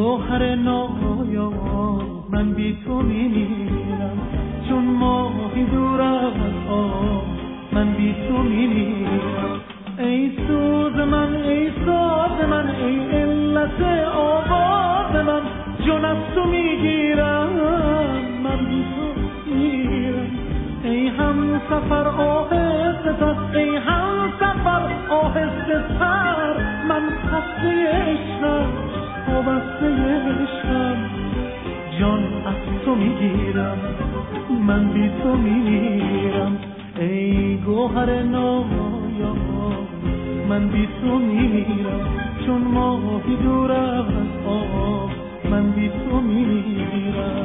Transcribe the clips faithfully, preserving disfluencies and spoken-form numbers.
گوهر نایاب من بی تو میمیرم، چون ماهی دور از آب من بی تو میمیرم. ای سوز من، ای ساز من، ای علت آواز من، جون از تو میگیرم من بی تو میمیرم. ای هم سفر آهسته تر، ای هم سفر آهسته تر، من خسته عشقم وابسته عشقم، جان از تو میگیرم من بی تو میمیرم. ای گوهر نایاب من بی تو میمیرم، چون ماهی دور از آب من بی تو میمیرم.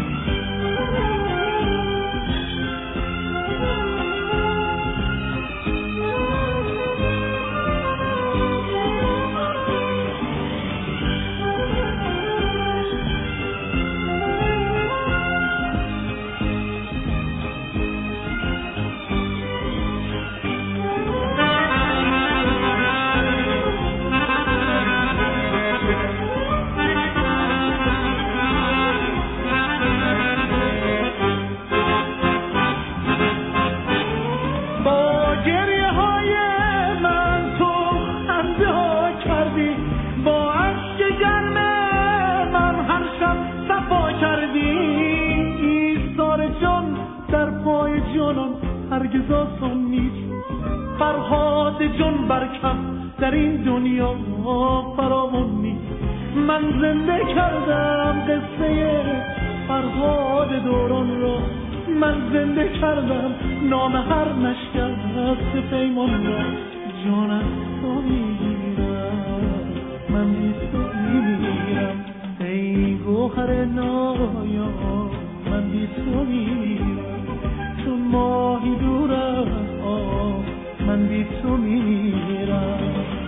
هرگز آسان نیست فرهاد جان برکم در این دنیا فراوان نیست. من زنده کردم قصه فرهاد دوران را، من زنده کردم نام هر نشکست پیمان را، جان از تو میگیرم من بی تو میمیرم. ای گوهر نایاب من بی تو میمیرم، چون ماهی دور از آب من بی تو میمیرم.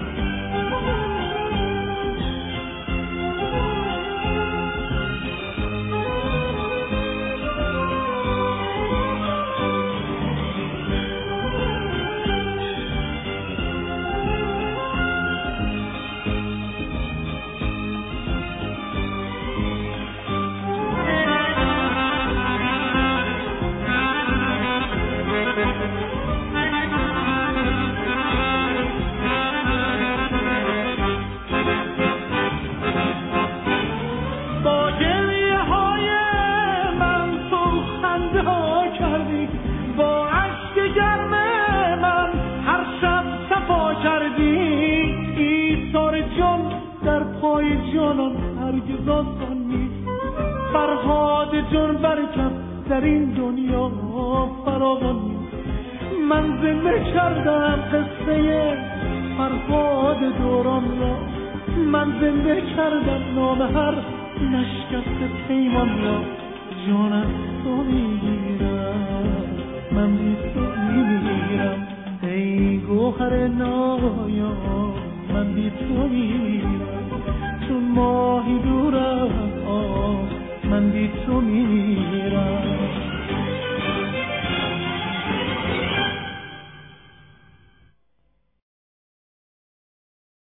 هرگز آسان نیست فرهاد جان برکم در این دنیا فراوان نیست. من زنده کردم قصه فرهاد دوران را، من زنده کردم نام هر نشکست پیمان را، جان از تو میگیرم من بی تو میمیرم. ای گوهر نایاب من بی تو میمیرم، چون ماهی دور از آب من بی تو میمیرم.